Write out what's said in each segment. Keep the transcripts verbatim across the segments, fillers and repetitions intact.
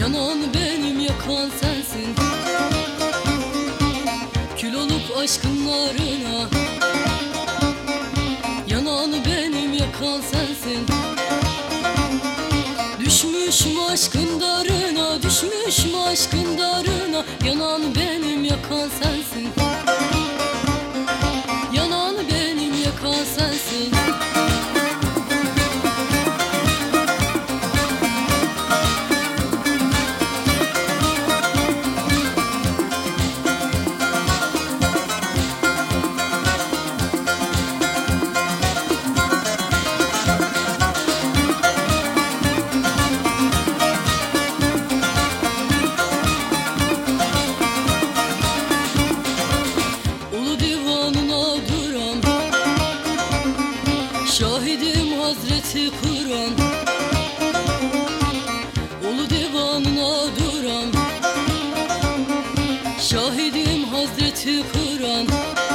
Yanan benim, yakan sensin. Kül olup aşkın narına. Yanan benim, yakan sensin. Düşmüşüm aşkın darına, düşmüşüm aşkın darına. Yanan benim, yakan sensin. Yanan benim, yakan sensin. Şahidim Hazreti Kur'an, ulu divanına duran. Şahidim Hazreti Kur'an.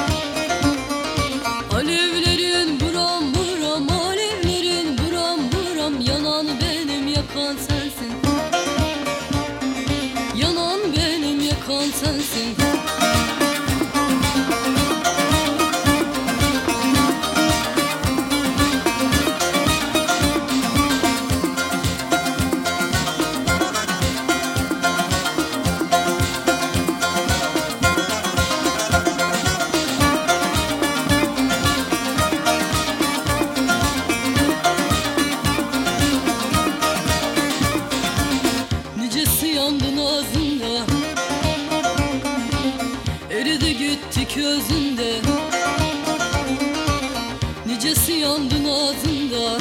Alevlerin buram buram, alevlerin buram buram. Yanan benim, yakan sensin. Yanan benim, yakan sensin. Yandın ağzında, eridi gitti közünde. Nicesi yandın ağzında,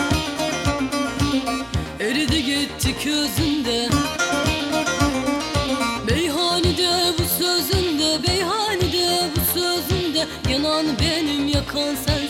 eridi gitti közünde. Beyhanide bu sözünde, beyhanide bu sözünde. Yanan benim, yakan sen.